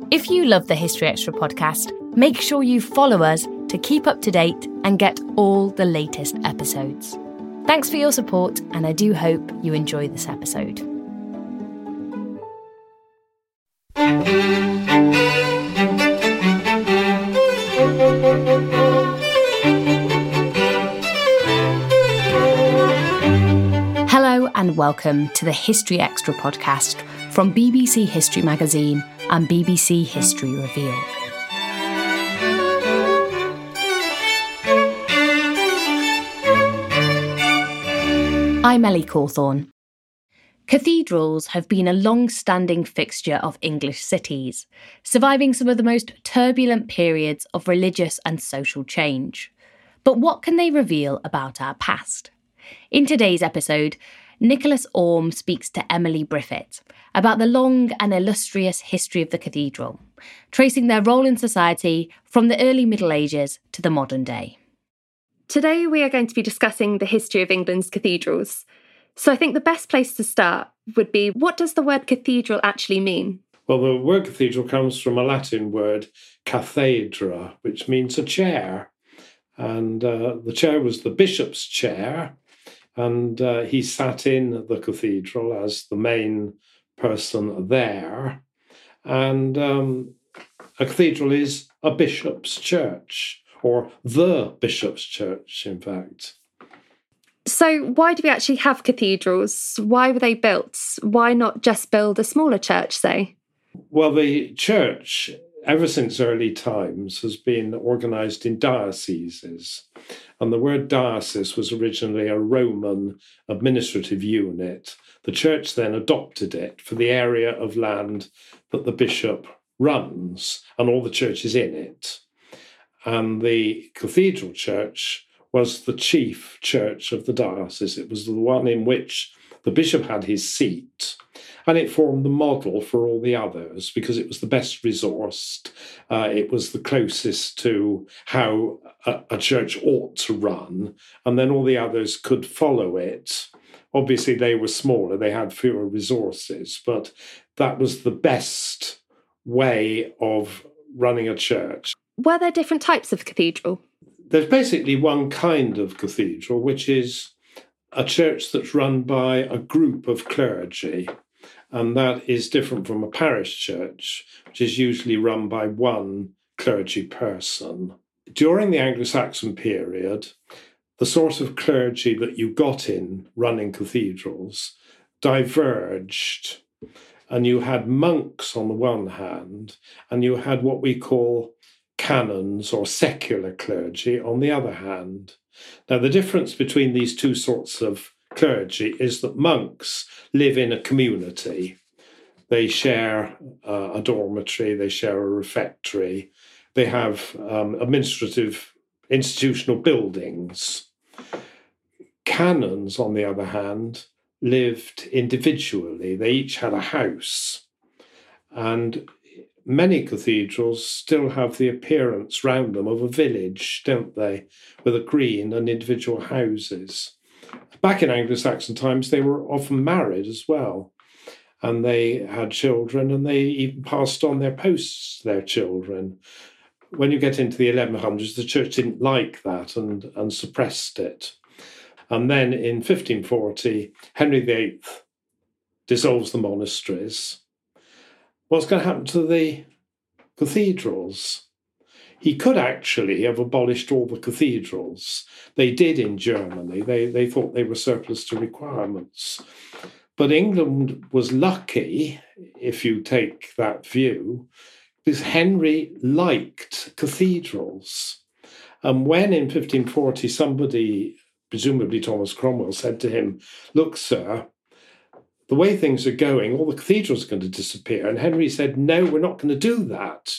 If you love the History Extra podcast, make sure you follow us to keep up to date and get all the latest episodes. Thanks for your support, and I do hope you enjoy this episode. Hello and welcome to the History Extra podcast from BBC History Magazine and BBC History Revealed. I'm Ellie Cawthorne. Cathedrals have been a long-standing fixture of English cities, surviving some of the most turbulent periods of religious and social change. But what can they reveal about our past? In today's episode, Nicholas Orme speaks to Emily Briffett about the long and illustrious history of the cathedral, tracing their role in society from the early Middle Ages to the modern day. Today we are going to be discussing the history of England's cathedrals. So I think the best place to start would be, what does the word cathedral actually mean? Well, the word cathedral comes from a Latin word, cathedra, which means a chair. And the chair was the bishop's chair. And he sat in the cathedral as the main person there. And a cathedral is a bishop's church, or the bishop's church, in fact. So why do we actually have cathedrals? Why were they built? Why not just build a smaller church, say? Well, the church, ever since early times, has been organised in dioceses. And the word diocese was originally a Roman administrative unit. The church then adopted it for the area of land that the bishop runs and all the churches in it. And the cathedral church was the chief church of the diocese. It was the one in which the bishop had his seat, and it formed the model for all the others because it was the best resourced. It was the closest to how a church ought to run, and then all the others could follow it. Obviously, they were smaller, they had fewer resources, but that was the best way of running a church. Were there different types of cathedral? There's basically one kind of cathedral, which is a church that's run by a group of clergy. And that is different from a parish church, which is usually run by one clergy person. During the Anglo-Saxon period, the sort of clergy that you got in running cathedrals diverged. And you had monks on the one hand, and you had what we call canons or secular clergy on the other hand. Now, the difference between these two sorts of clergy is that monks live in a community. They share a dormitory, they share a refectory, they have administrative institutional buildings. Canons, on the other hand, lived individually. They each had a house. And many cathedrals still have the appearance round them of a village, don't they, with a green and individual houses. Back in Anglo-Saxon times, they were often married as well, and they had children, and they even passed on their posts to their children. When you get into the 1100s, the church didn't like that and suppressed it. And then in 1540, Henry VIII dissolves the monasteries. What's going to happen to the cathedrals? He could actually have abolished all the cathedrals. They did in Germany. They thought they were surplus to requirements. But England was lucky, if you take that view, because Henry liked cathedrals. And when in 1540 somebody, presumably Thomas Cromwell, said to him, "Look, sir, the way things are going, all the cathedrals are going to disappear." And Henry said, "No, we're not going to do that."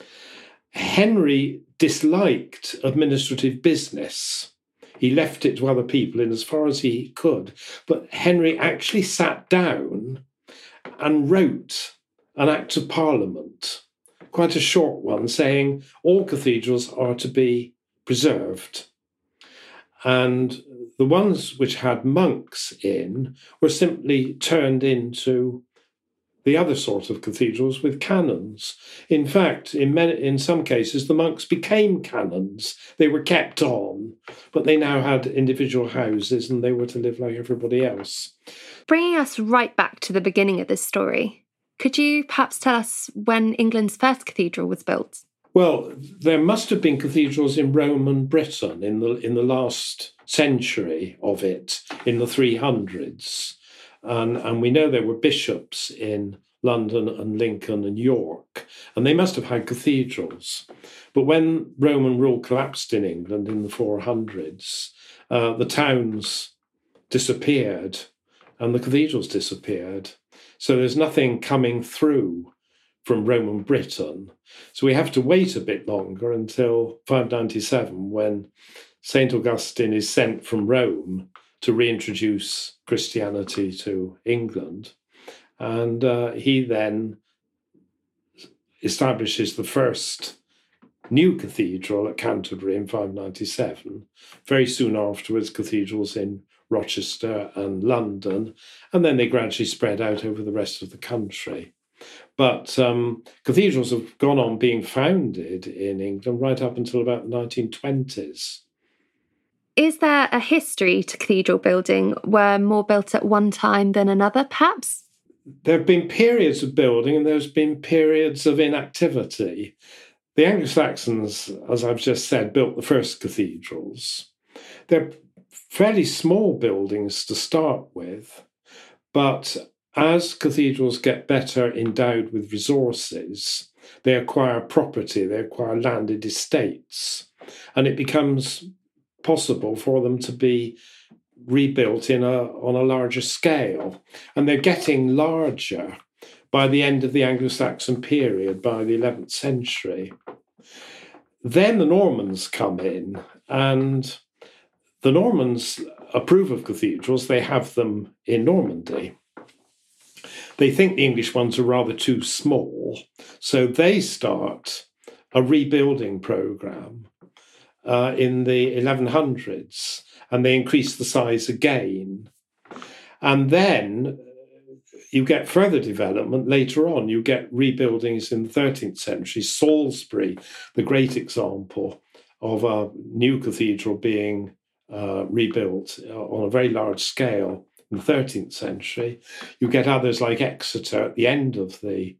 Henry disliked administrative business. He left it to other people in as far as he could. But Henry actually sat down and wrote an Act of Parliament, quite a short one, saying all cathedrals are to be preserved. And the ones which had monks in were simply turned into the other sort of cathedrals with canons. In fact, in some cases, the monks became canons. They were kept on, but they now had individual houses and they were to live like everybody else. Bringing us right back to the beginning of this story, could you perhaps tell us when England's first cathedral was built? Well, there must have been cathedrals in Rome and Britain in the last century of it, in the 300s. And we know there were bishops in London and Lincoln and York, and they must have had cathedrals. But when Roman rule collapsed in England in the 400s, the towns disappeared and the cathedrals disappeared. So there's nothing coming through from Roman Britain. So we have to wait a bit longer until 597, when St. Augustine is sent from Rome to reintroduce Christianity to England. And he then establishes the first new cathedral at Canterbury in 597. Very soon afterwards, cathedrals in Rochester and London, and then they gradually spread out over the rest of the country. But cathedrals have gone on being founded in England right up until about the 1920s. Is there a history to cathedral building? Were more built at one time than another, perhaps? There have been periods of building and there's been periods of inactivity. The Anglo-Saxons, as I've just said, built the first cathedrals. They're fairly small buildings to start with, but as cathedrals get better endowed with resources, they acquire property, they acquire landed estates, and it becomes possible for them to be rebuilt on a larger scale. And they're getting larger by the end of the Anglo-Saxon period, by the 11th century. Then the Normans come in, and the Normans approve of cathedrals. They have them in Normandy. They think the English ones are rather too small, so they start a rebuilding programme in the 1100s, and they increase the size again. And then you get further development later on. You get rebuildings in the 13th century. Salisbury, the great example of a new cathedral being rebuilt on a very large scale in the 13th century. You get others like Exeter at the end of the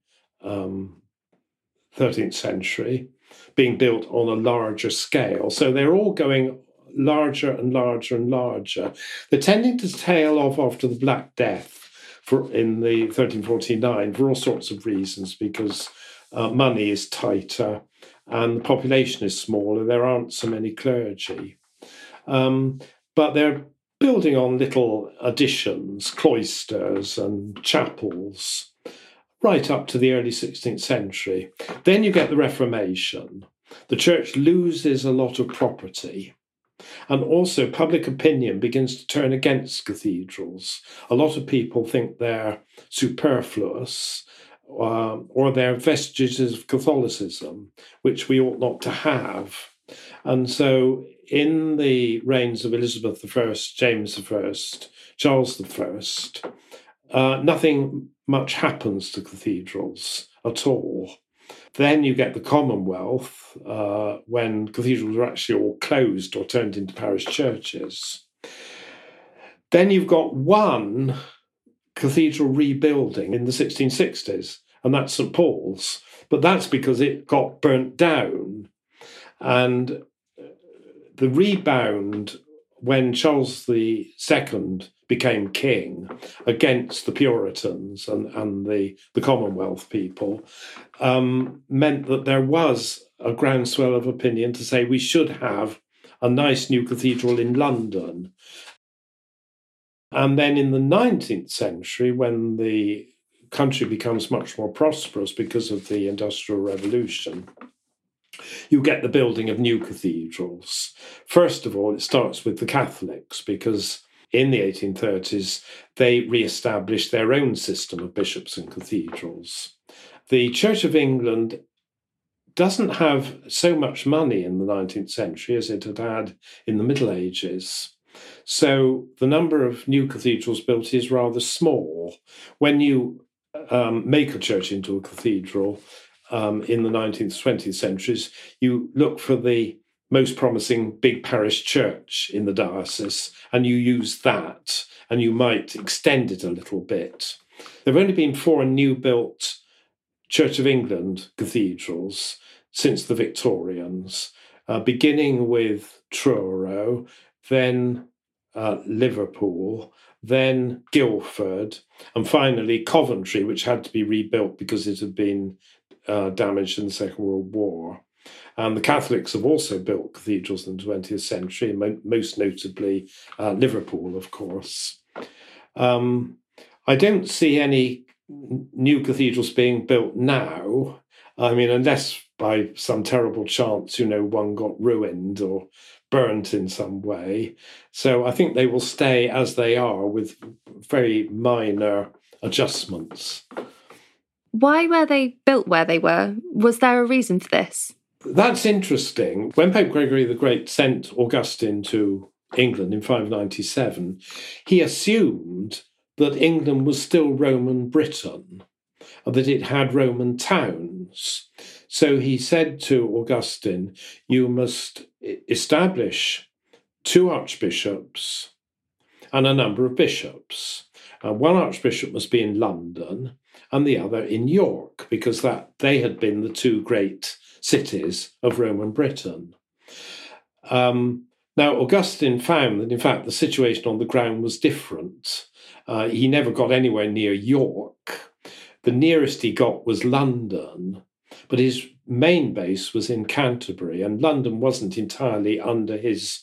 13th century being built on a larger scale. So they're all going larger and larger and larger. They're tending to tail off after the Black Death in the 1349 for all sorts of reasons, because money is tighter and the population is smaller. There aren't so many clergy. But they're building on little additions, cloisters and chapels, right up to the early 16th century. Then you get the Reformation. The church loses a lot of property. And also public opinion begins to turn against cathedrals. A lot of people think they're superfluous or they're vestiges of Catholicism, which we ought not to have. And so in the reigns of Elizabeth I, James I, Charles I, nothing much happens to cathedrals at all. Then you get the Commonwealth, when cathedrals are actually all closed or turned into parish churches. Then you've got one cathedral rebuilding in the 1660s, and that's St. Paul's. But that's because it got burnt down. And the rebound when Charles II became king against the Puritans and the Commonwealth people, meant that there was a groundswell of opinion to say we should have a nice new cathedral in London. And then in the 19th century, when the country becomes much more prosperous because of the Industrial Revolution, you get the building of new cathedrals. First of all, it starts with the Catholics, because in the 1830s, they re-established their own system of bishops and cathedrals. The Church of England doesn't have so much money in the 19th century as it had in the Middle Ages. So the number of new cathedrals built is rather small. When you make a church into a cathedral in the 19th, 20th centuries, you look for the most promising big parish church in the diocese, and you use that, and you might extend it a little bit. There have only been 4 new-built Church of England cathedrals since the Victorians, beginning with Truro, then Liverpool, then Guildford, and finally Coventry, which had to be rebuilt because it had been damaged in the Second World War. And the Catholics have also built cathedrals in the 20th century, most notably Liverpool, of course. I don't see any new cathedrals being built now. I mean, unless by some terrible chance, one got ruined or burnt in some way. So I think they will stay as they are with very minor adjustments. Why were they built where they were? Was there a reason for this? That's interesting. When Pope Gregory the Great sent Augustine to England in 597, he assumed that England was still Roman Britain, that it had Roman towns. So he said to Augustine, you must establish 2 archbishops and a number of bishops. One archbishop must be in London and the other in York, because they had been the 2 great cities of Roman Britain. Now, Augustine found that, in fact, the situation on the ground was different. He never got anywhere near York. The nearest he got was London, but his main base was in Canterbury, and London wasn't entirely under his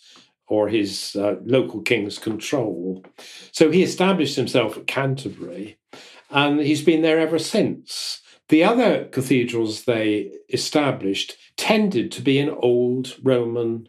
local king's control. So he established himself at Canterbury, and he's been there ever since. The other cathedrals they established tended to be in old Roman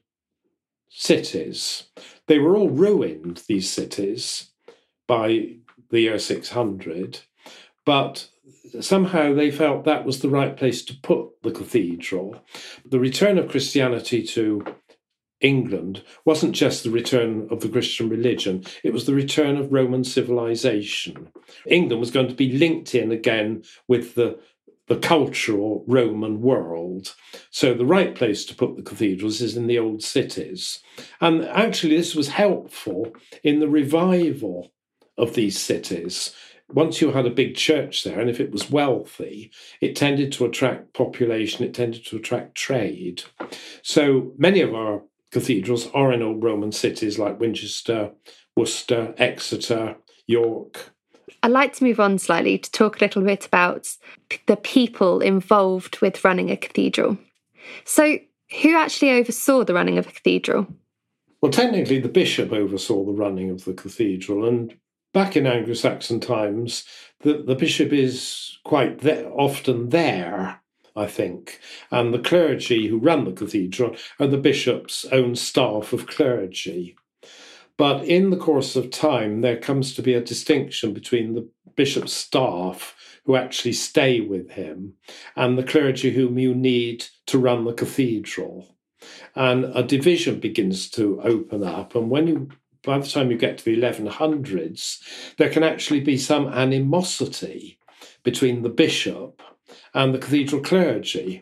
cities. They were all ruined, these cities, by the year 600, but somehow they felt that was the right place to put the cathedral. The return of Christianity to England wasn't just the return of the Christian religion, it was the return of Roman civilization. England was going to be linked in again with the cultural Roman world. So the right place to put the cathedrals is in the old cities. And actually this was helpful in the revival of these cities. Once you had a big church there, and if it was wealthy, it tended to attract population, it tended to attract trade. So many of our cathedrals are in old Roman cities like Winchester, Worcester, Exeter, York. I'd like to move on slightly to talk a little bit about the people involved with running a cathedral. So, who actually oversaw the running of a cathedral? Well, technically, the bishop oversaw the running of the cathedral, and back in Anglo-Saxon times, the bishop is quite often there, I think, and the clergy who run the cathedral are the bishop's own staff of clergy. But in the course of time, there comes to be a distinction between the bishop's staff, who actually stay with him, and the clergy whom you need to run the cathedral. And a division begins to open up. And by the time you get to the 1100s, there can actually be some animosity between the bishop and the cathedral clergy.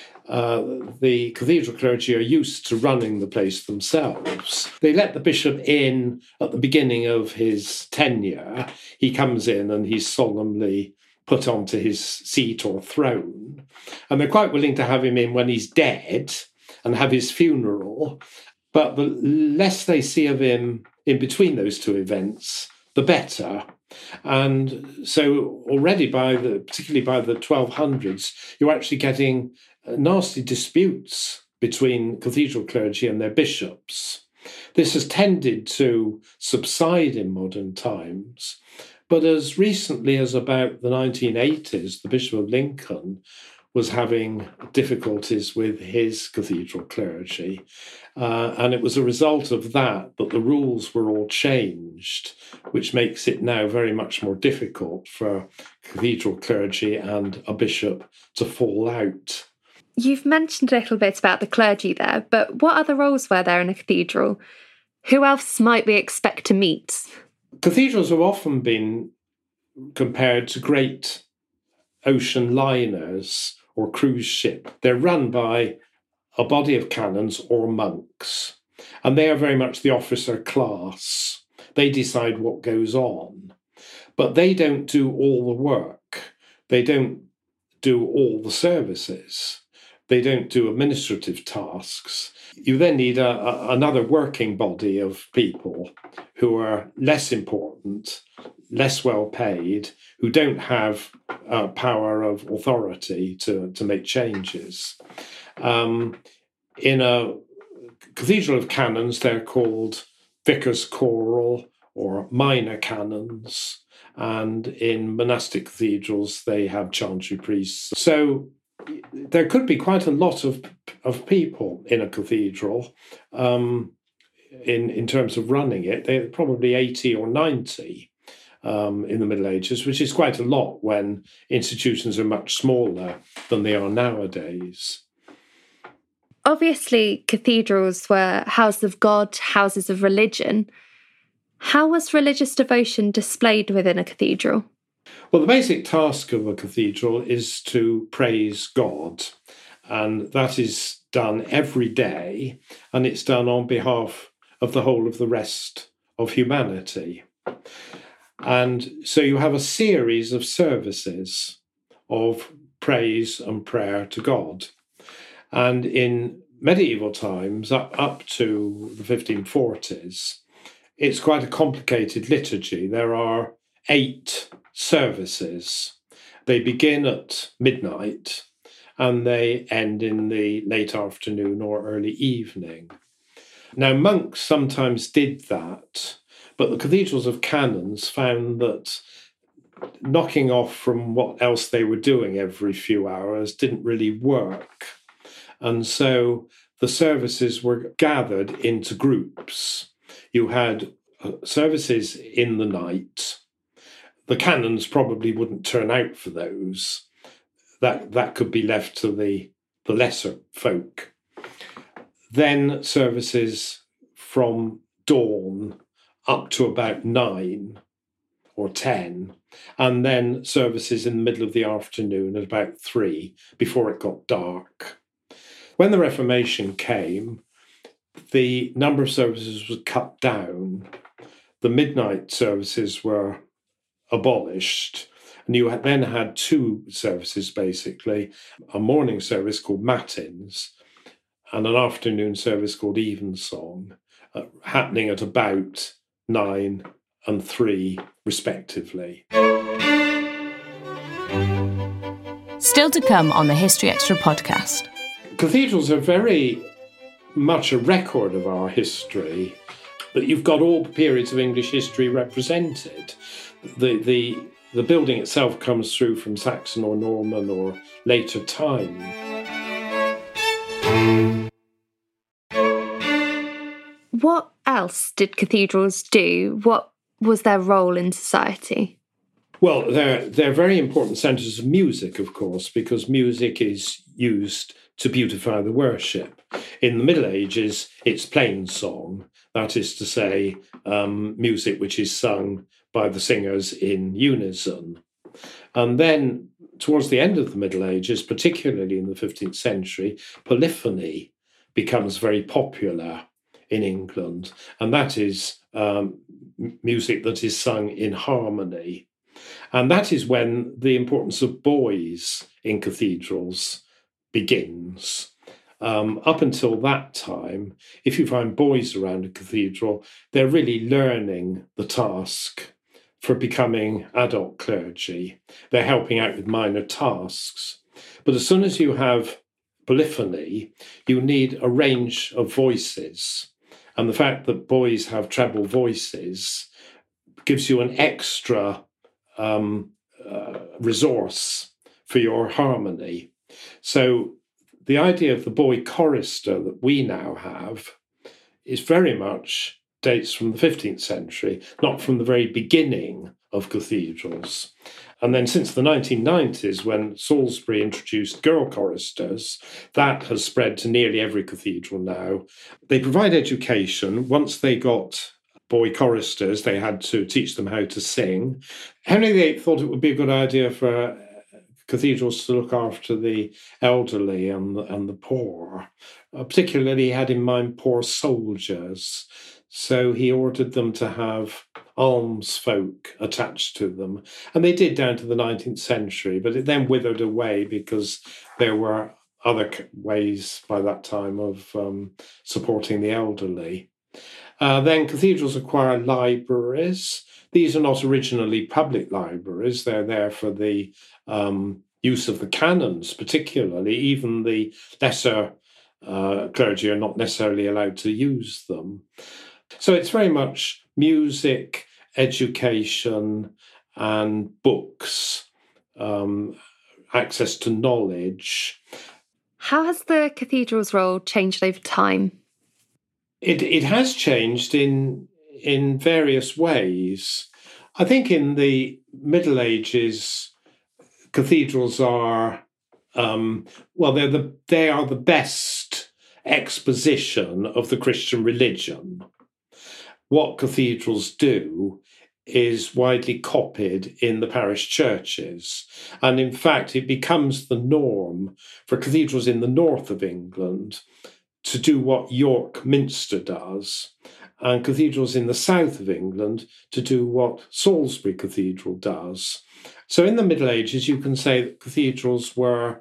The cathedral clergy are used to running the place themselves. They let the bishop in at the beginning of his tenure. He comes in and he's solemnly put onto his seat or throne. And they're quite willing to have him in when he's dead and have his funeral. But the less they see of him in between those two events, the better. And so already particularly by the 1200s, you're actually getting nasty disputes between cathedral clergy and their bishops. This has tended to subside in modern times, but as recently as about the 1980s, the Bishop of Lincoln was having difficulties with his cathedral clergy. And it was a result of that the rules were all changed, which makes it now very much more difficult for cathedral clergy and a bishop to fall out. You've mentioned a little bit about the clergy there, but what other roles were there in a cathedral? Who else might we expect to meet? Cathedrals have often been compared to great ocean liners or cruise ship. They're run by a body of canons or monks, and they are very much the officer class. They decide what goes on, but they don't do all the work. They don't do all the services. They don't do administrative tasks. You then need another working body of people who are less important, less well paid, who don't have power of authority to make changes. In a cathedral of canons, they're called vicars choral or minor canons. And in monastic cathedrals, they have chantry priests. So there could be quite a lot of people in a cathedral in terms of running it. They're probably 80 or 90 in the Middle Ages, which is quite a lot when institutions are much smaller than they are nowadays. Obviously, cathedrals were houses of God, houses of religion. How was religious devotion displayed within a cathedral? Well, the basic task of a cathedral is to praise God, and that is done every day, and it's done on behalf of the whole of the rest of humanity. And so you have a series of services of praise and prayer to God. And in medieval times, up to the 1540s, it's quite a complicated liturgy. There are 8 services. They begin at midnight and they end in the late afternoon or early evening. Now, monks sometimes did that, but the cathedrals of canons found that knocking off from what else they were doing every few hours didn't really work. And so the services were gathered into groups. You had services in the night. The canons probably wouldn't turn out for those. That could be left to the lesser folk. Then services from dawn up to about 9 or 10, and then services in the middle of the afternoon at about 3 before it got dark. When the Reformation came, the number of services was cut down. The midnight services were abolished, and you then had 2 services, basically, a morning service called matins and an afternoon service called evensong, happening at about 9 and 3, respectively. Still to come on the History Extra podcast. Cathedrals are very much a record of our history, but you've got all the periods of English history represented. The building itself comes through from Saxon or Norman or later time. What else did cathedrals do? What was their role in society? Well, they're very important centres of music, of course, because music is used to beautify the worship. In the Middle Ages, it's plain song, that is to say, music which is sung by the singers in unison. And then towards the end of the Middle Ages, particularly in the 15th century, polyphony becomes very popular in England, and that is music that is sung in harmony. And that is when the importance of boys in cathedrals begins. Up until that time, if you find boys around a cathedral, they're really learning the task for becoming adult clergy. They're helping out with minor tasks. But as soon as you have polyphony, you need a range of voices. And the fact that boys have treble voices gives you an extra resource for your harmony. So the idea of the boy chorister that we now have is very much dates from the 15th century, not from the very beginning of cathedrals. And then since the 1990s, when Salisbury introduced girl choristers, that has spread to nearly every cathedral now. They provide education. Once they got boy choristers, they had to teach them how to sing. Henry VIII thought it would be a good idea for cathedrals to look after the elderly and the poor. Particularly, he had in mind poor soldiers. So he ordered them to have alms folk attached to them. And they did down to the 19th century, but it then withered away because there were other ways by that time of supporting the elderly. Then cathedrals acquire libraries. These are not originally public libraries. They're there for the use of the canons, particularly. Even the lesser clergy are not necessarily allowed to use them. So it's very much music, education, and books, access to knowledge. How has the cathedral's role changed over time? It has changed in various ways. I think in the Middle Ages, cathedrals are they are the best exposition of the Christian religion. What cathedrals do is widely copied in the parish churches. And in fact, it becomes the norm for cathedrals in the north of England to do what York Minster does, and cathedrals in the south of England to do what Salisbury Cathedral does. So in the Middle Ages, you can say that cathedrals were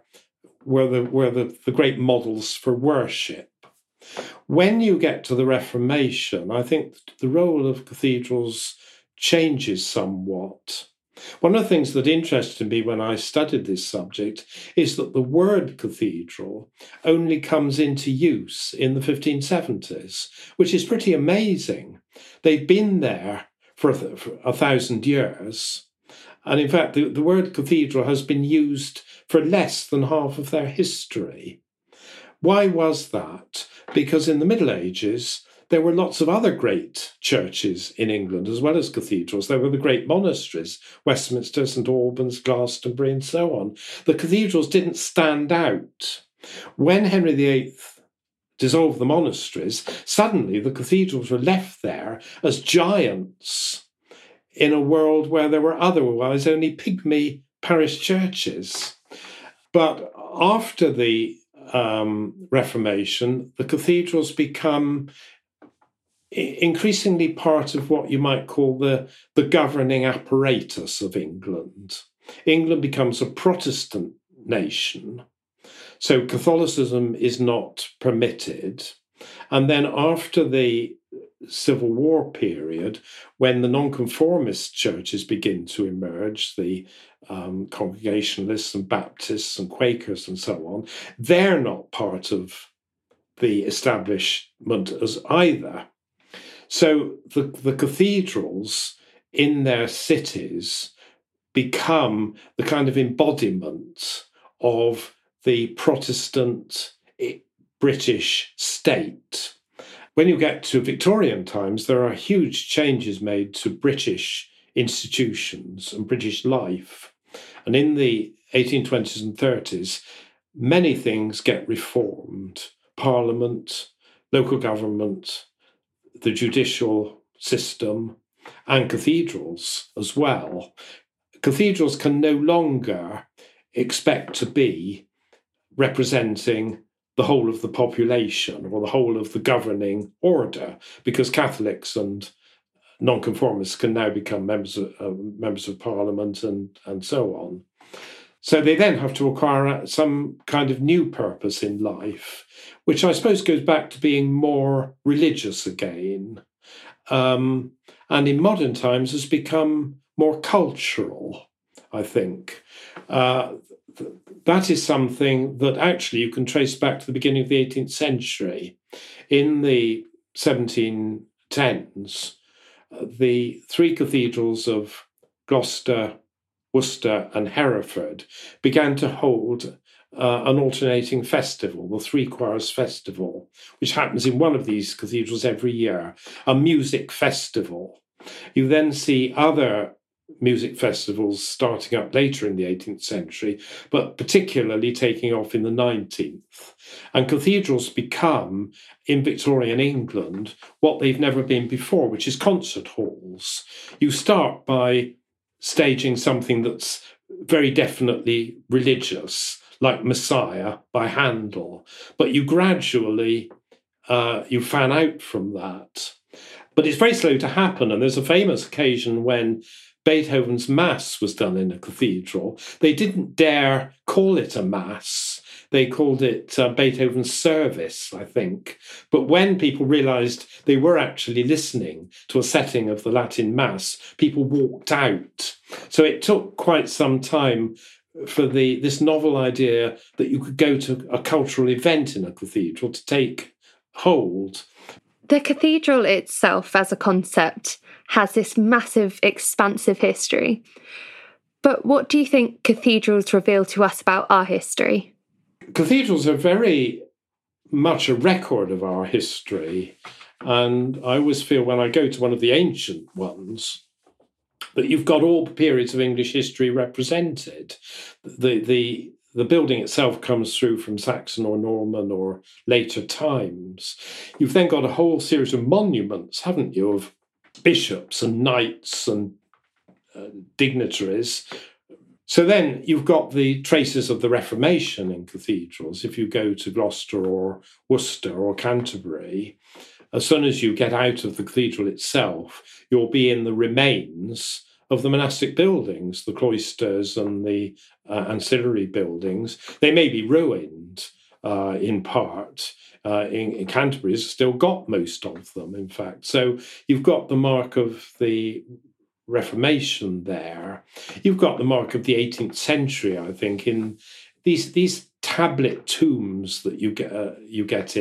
the great models for worship. When you get to the Reformation, I think the role of cathedrals changes somewhat. One of the things that interested me when I studied this subject is that the word cathedral only comes into use in the 1570s, which is pretty amazing. They've been there for 1,000 years. And in fact, the word cathedral has been used for less than half of their history. Why was that? Because in the Middle Ages, there were lots of other great churches in England, as well as cathedrals. There were the great monasteries, Westminster, St Albans, Glastonbury, and so on. The cathedrals didn't stand out. When Henry VIII dissolved the monasteries, suddenly the cathedrals were left there as giants in a world where there were otherwise only pygmy parish churches. But after the Reformation, the cathedrals become increasingly part of what you might call the governing apparatus of England. England becomes a Protestant nation, so Catholicism is not permitted. And then after the Civil War period, when the nonconformist churches begin to emerge, the Congregationalists and Baptists and Quakers and so on, they're not part of the establishment as either. So the cathedrals in their cities become the kind of embodiment of the Protestant British state. When you get to Victorian times, there are huge changes made to British institutions and British life. And in the 1820s and 30s, many things get reformed. Parliament, local government, the judicial system, and cathedrals as well. Cathedrals can no longer expect to be representing the whole of the population or the whole of the governing order, because Catholics and nonconformists can now become members of Parliament and so on. So they then have to acquire some kind of new purpose in life, which I suppose goes back to being more religious again, and in modern times has become more cultural, I think. That is something that actually you can trace back to the beginning of the 18th century. In the 1710s, the three cathedrals of Gloucester, Worcester, and Hereford began to hold an alternating festival, the Three Choirs Festival, which happens in one of these cathedrals every year, a music festival. You then see other music festivals starting up later in the 18th century, but particularly taking off in the 19th. And cathedrals become, in Victorian England, what they've never been before, which is concert halls. You start by staging something that's very definitely religious, like Messiah by Handel. But you gradually, you fan out from that. But it's very slow to happen. And there's a famous occasion when Beethoven's Mass was done in a cathedral. They didn't dare call it a Mass. They called it Beethoven's Service, I think. But when people realized they were actually listening to a setting of the Latin Mass, people walked out. So it took quite some time for this novel idea that you could go to a cultural event in a cathedral to take hold. The cathedral itself as a concept has this massive, expansive history. But what do you think cathedrals reveal to us about our history? Cathedrals are very much a record of our history. And I always feel when I go to one of the ancient ones that you've got all the periods of English history represented. The building itself comes through from Saxon or Norman or later times. You've then got a whole series of monuments, haven't you, of bishops and knights and dignitaries. So then you've got the traces of the Reformation in cathedrals. If you go to Gloucester or Worcester or Canterbury, as soon as you get out of the cathedral itself, you'll be in the remains of the monastic buildings, the cloisters and the ancillary buildings. They may be ruined in part. In Canterbury, has still got most of them, in fact. So you've got the mark of the Reformation there. You've got the mark of the 18th century, I think, in these tablet tombs that you get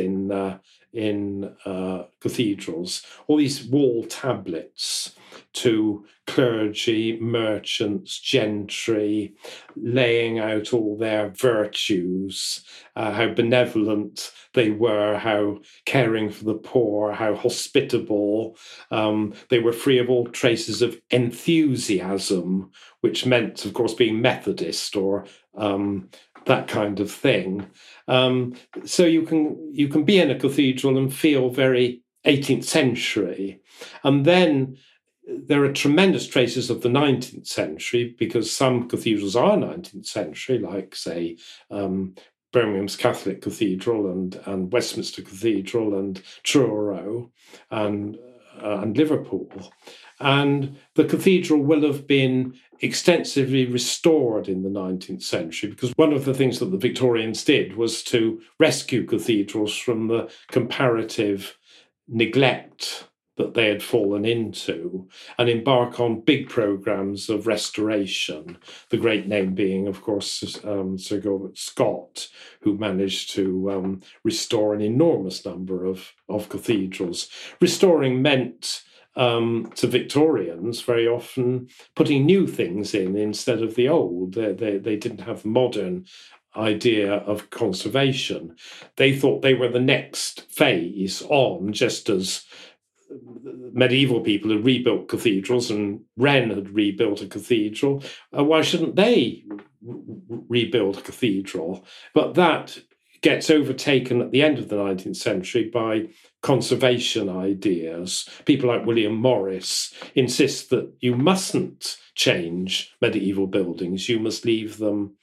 in cathedrals, all these wall tablets to clergy, merchants, gentry, laying out all their virtues, how benevolent they were, how caring for the poor, how hospitable. They were free of all traces of enthusiasm, which meant, of course, being Methodist or that kind of thing. So you can be in a cathedral and feel very 18th century. And then there are tremendous traces of the 19th century, because some cathedrals are 19th century, like, say, Birmingham's Catholic Cathedral and Westminster Cathedral and Truro and Liverpool. And the cathedral will have been extensively restored in the 19th century, because one of the things that the Victorians did was to rescue cathedrals from the comparative neglect that they had fallen into and embark on big programs of restoration. The great name being, of course, Sir Gilbert Scott, who managed to restore an enormous number of cathedrals. Restoring meant to Victorians very often putting new things in instead of the old. They didn't have modern idea of conservation. They thought they were the next phase on, just as medieval people had rebuilt cathedrals and Wren had rebuilt a cathedral. Why shouldn't they rebuild a cathedral? But that gets overtaken at the end of the 19th century by conservation ideas. People like William Morris insist that you mustn't change medieval buildings. You must leave them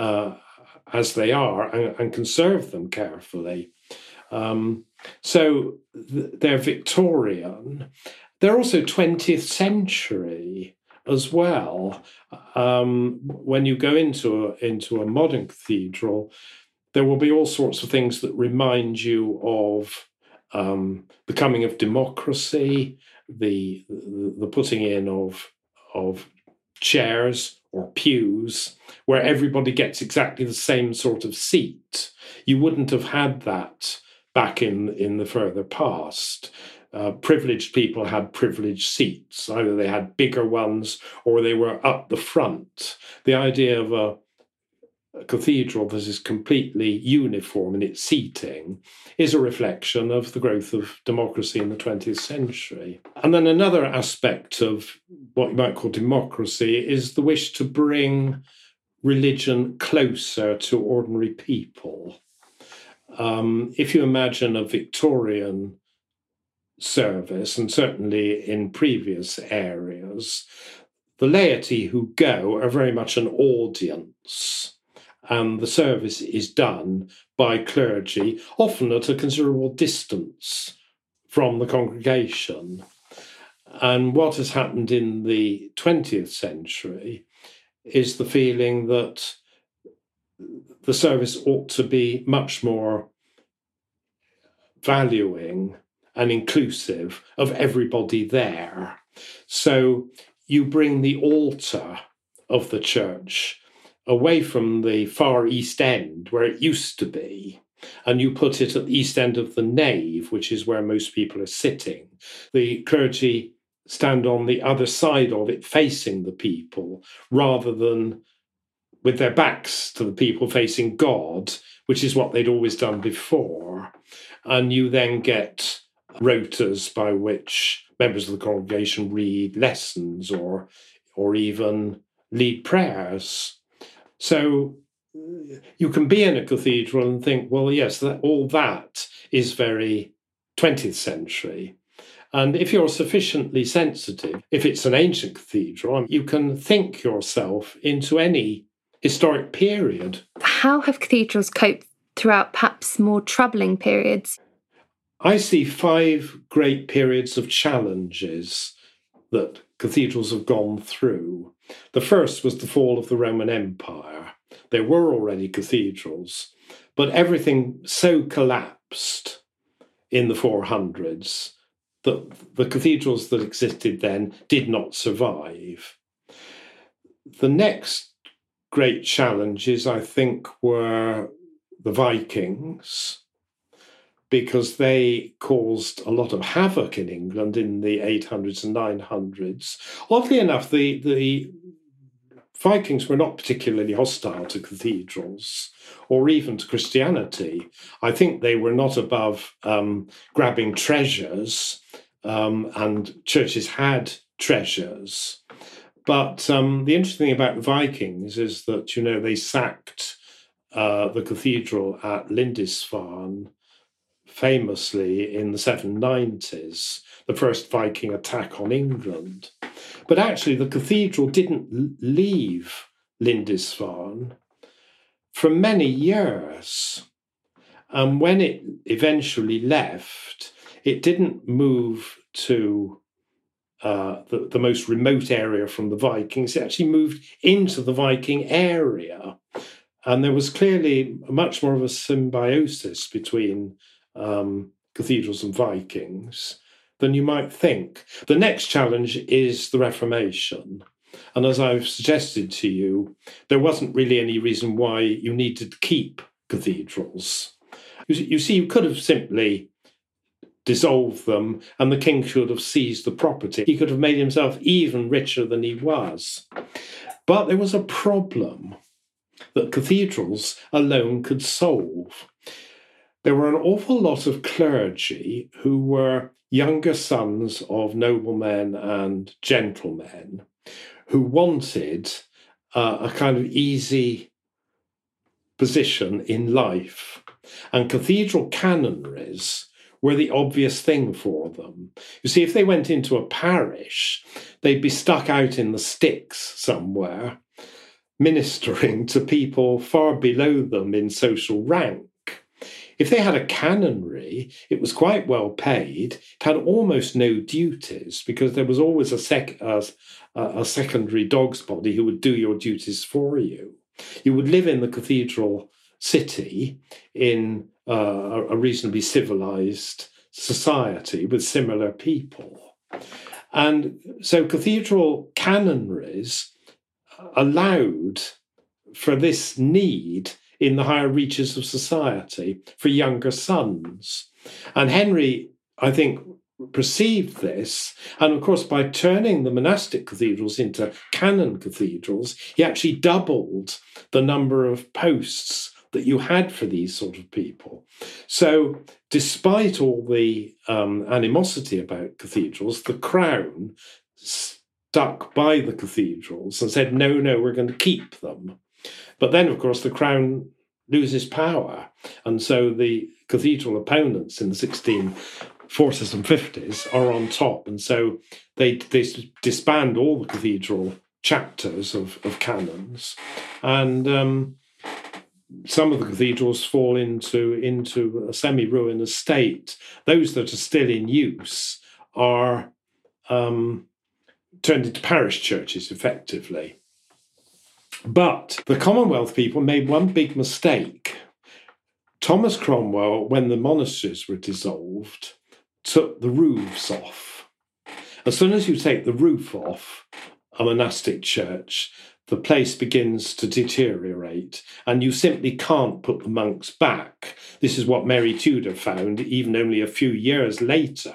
as they are and conserve them carefully. So they're Victorian. They're also 20th century as well. When you go into a modern cathedral, there will be all sorts of things that remind you of the coming of democracy, the putting in of chairs or pews where everybody gets exactly the same sort of seat. You wouldn't have had that back in the further past. Privileged people had privileged seats. Either they had bigger ones or they were up the front. The idea of a cathedral that is completely uniform in its seating is a reflection of the growth of democracy in the 20th century. And then another aspect of what you might call democracy is the wish to bring religion closer to ordinary people. If you imagine a Victorian service, and certainly in previous areas, the laity who go are very much an audience, and the service is done by clergy, often at a considerable distance from the congregation. And what has happened in the 20th century is the feeling that the service ought to be much more valuing and inclusive of everybody there. So you bring the altar of the church away from the far east end where it used to be, and you put it at the east end of the nave, which is where most people are sitting. The clergy stand on the other side of it, facing the people, rather than with their backs to the people facing God, which is what they'd always done before. And you then get rotas by which members of the congregation read lessons or even lead prayers. So you can be in a cathedral and think, well, yes, all that is very 20th century. And if you're sufficiently sensitive, if it's an ancient cathedral, you can think yourself into any historic period. How have cathedrals coped throughout perhaps more troubling periods? I see 5 great periods of challenges that cathedrals have gone through. The first was the fall of the Roman Empire. There were already cathedrals, but everything so collapsed in the 400s that the cathedrals that existed then did not survive. The next great challenges, I think, were the Vikings, because they caused a lot of havoc in England in the 800s and 900s. Oddly enough, the Vikings were not particularly hostile to cathedrals or even to Christianity. I think they were not above grabbing treasures, and churches had treasures. But the interesting thing about the Vikings is that, they sacked the cathedral at Lindisfarne famously in the 790s, the first Viking attack on England. But actually, the cathedral didn't leave Lindisfarne for many years. And when it eventually left, it didn't move to the most remote area from the Vikings. It actually moved into the Viking area. And there was clearly much more of a symbiosis between cathedrals and Vikings than you might think. The next challenge is the Reformation. And as I've suggested to you, there wasn't really any reason why you needed to keep cathedrals. You see, you could have simply dissolved them and the king should have seized the property. He could have made himself even richer than he was. But there was a problem that cathedrals alone could solve. There were an awful lot of clergy who were younger sons of noblemen and gentlemen who wanted a kind of easy position in life. And cathedral canonries were the obvious thing for them. You see, if they went into a parish, they'd be stuck out in the sticks somewhere, ministering to people far below them in social rank. If they had a canonry, it was quite well paid. It had almost no duties because there was always a secondary dog's body who would do your duties for you. You would live in the cathedral city in a reasonably civilized society with similar people. And so cathedral canonries allowed for this need in the higher reaches of society for younger sons. And Henry, I think, perceived this. And of course, by turning the monastic cathedrals into canon cathedrals, he actually doubled the number of posts that you had for these sort of people. So despite all the animosity about cathedrals, the crown stuck by the cathedrals and said, no, we're going to keep them. But then, of course, the crown loses power. And so the cathedral opponents in the 1640s and 50s are on top. And so they disband all the cathedral chapters of canons. And some of the cathedrals fall into a semi-ruinous state. Those that are still in use are turned into parish churches, effectively. But the Commonwealth people made one big mistake. Thomas Cromwell, when the monasteries were dissolved, took the roofs off. As soon as you take the roof off a monastic church, the place begins to deteriorate, and you simply can't put the monks back. This is what Mary Tudor found even only a few years later.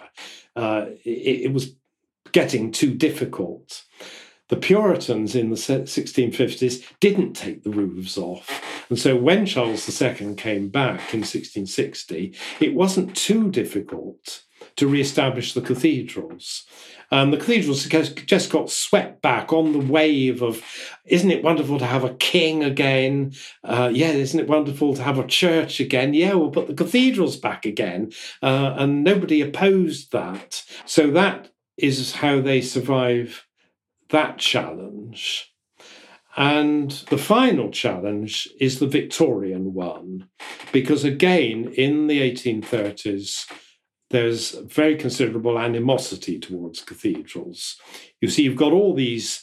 It was getting too difficult. The Puritans in the 1650s didn't take the roofs off. And so when Charles II came back in 1660, it wasn't too difficult to re-establish the cathedrals. The cathedrals just got swept back on the wave of, isn't it wonderful to have a king again? Isn't it wonderful to have a church again? Yeah, we'll put the cathedrals back again. And nobody opposed that. So that is how they survive that challenge. And the final challenge is the Victorian one, because again, in the 1830s, there's very considerable animosity towards cathedrals. You see, you've got all these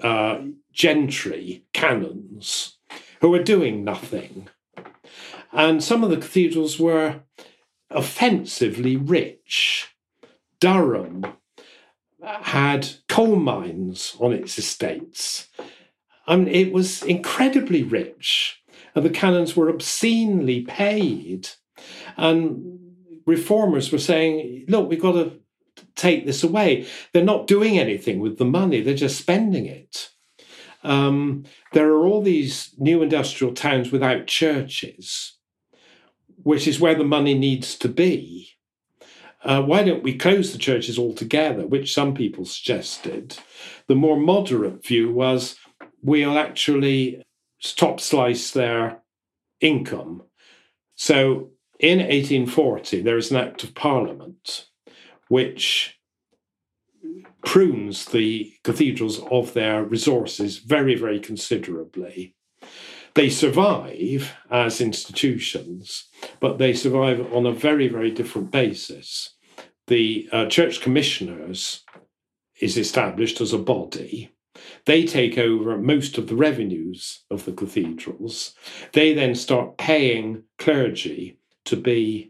gentry canons who are doing nothing. And some of the cathedrals were offensively rich. Durham had coal mines on its estates. It was incredibly rich, and the canons were obscenely paid. And reformers were saying, look, we've got to take this away. They're not doing anything with the money, they're just spending it. There are all these new industrial towns without churches, which is where the money needs to be. Why don't we close the churches altogether, which some people suggested? The more moderate view was, we'll actually top slice their income. So in 1840, there is an Act of Parliament which prunes the cathedrals of their resources very, very considerably. They survive as institutions, but they survive on a very, very different basis. The Church Commissioners is established as a body. They take over most of the revenues of the cathedrals. They then start paying clergy to be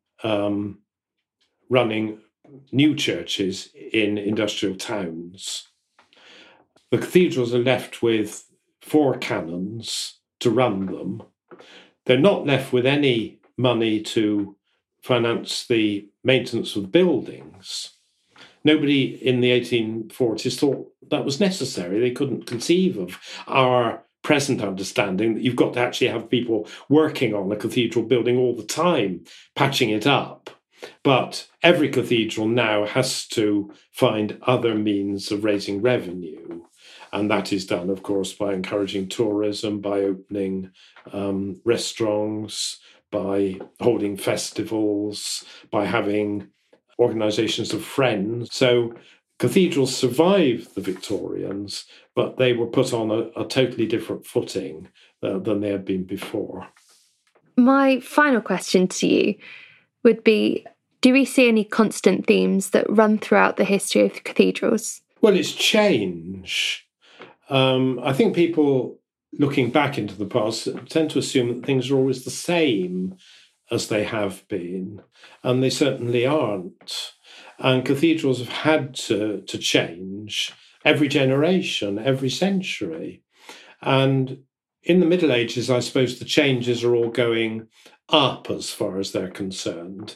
running new churches in industrial towns. The cathedrals are left with 4 canons to run them. They're not left with any money to finance the maintenance of buildings. Nobody in the 1840s thought that was necessary. They couldn't conceive of our present understanding that you've got to actually have people working on a cathedral building all the time, patching it up. But every cathedral now has to find other means of raising revenue. And that is done, of course, by encouraging tourism, by opening restaurants, by holding festivals, by having organisations of friends. So cathedrals survived the Victorians, but they were put on a totally different footing than they had been before. My final question to you would be, do we see any constant themes that run throughout the history of cathedrals? Well, it's change. I think people looking back into the past tend to assume that things are always the same as they have been, and they certainly aren't. And cathedrals have had to change every generation, every century. And in the Middle Ages, I suppose the changes are all going up as far as they're concerned.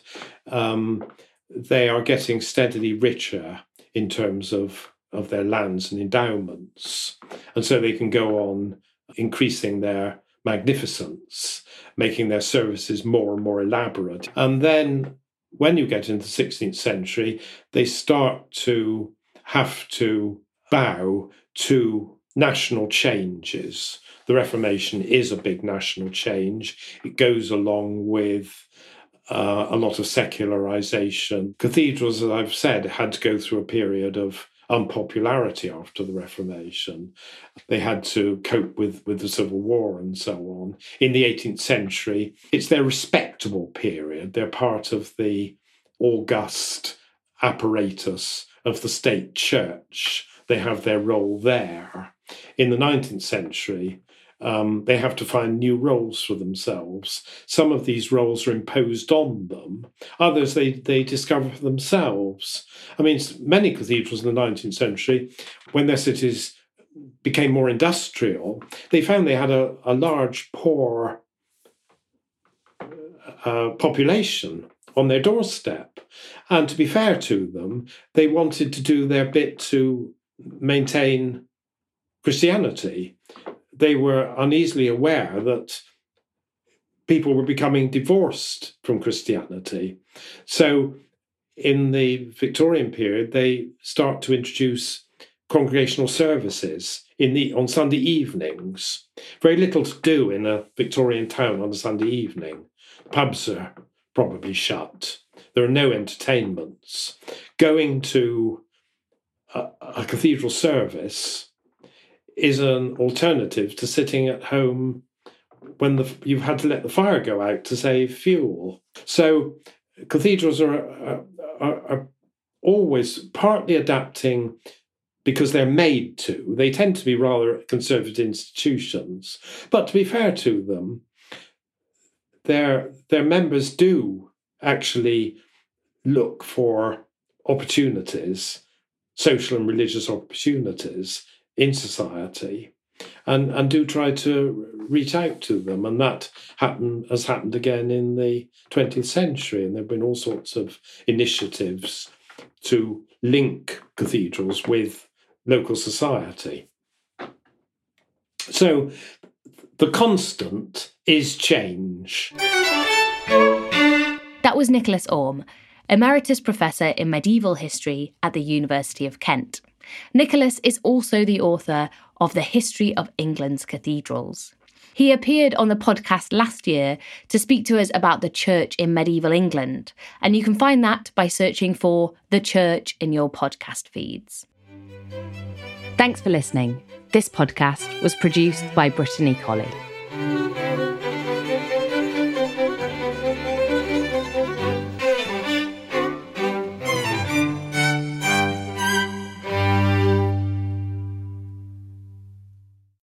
They are getting steadily richer in terms of their lands and endowments. And so they can go on increasing their magnificence, making their services more and more elaborate. And then when you get into the 16th century, they start to have to bow to national changes. The Reformation is a big national change. It goes along with a lot of secularization. Cathedrals, as I've said, had to go through a period of unpopularity after the Reformation. They had to cope with the Civil War and so on. In the 18th century, it's their respectable period. They're part of the august apparatus of the state church. They have their role there. In the 19th century, they have to find new roles for themselves. Some of these roles are imposed on them. Others they discover for themselves. I mean, many cathedrals in the 19th century, when their cities became more industrial, they found they had a large, poor population on their doorstep. And to be fair to them, they wanted to do their bit to maintain Christianity. They were uneasily aware that people were becoming divorced from Christianity. So in the Victorian period, they start to introduce congregational services on Sunday evenings. Very little to do in a Victorian town on a Sunday evening. Pubs are probably shut. There are no entertainments. Going to a cathedral service is an alternative to sitting at home when you've had to let the fire go out to save fuel. So cathedrals are always partly adapting because they're made to. They tend to be rather conservative institutions. But to be fair to them, their members do actually look for opportunities, social and religious opportunities in society, and do try to reach out to them. And that has happened again in the 20th century. And there have been all sorts of initiatives to link cathedrals with local society. So the constant is change. That was Nicholas Orme, Emeritus Professor in Medieval History at the University of Kent. Nicholas is also the author of The History of England's Cathedrals. He appeared on the podcast last year to speak to us about the church in medieval England, and you can find that by searching for The Church in your podcast feeds. Thanks for listening. This podcast was produced by Brittany Colley.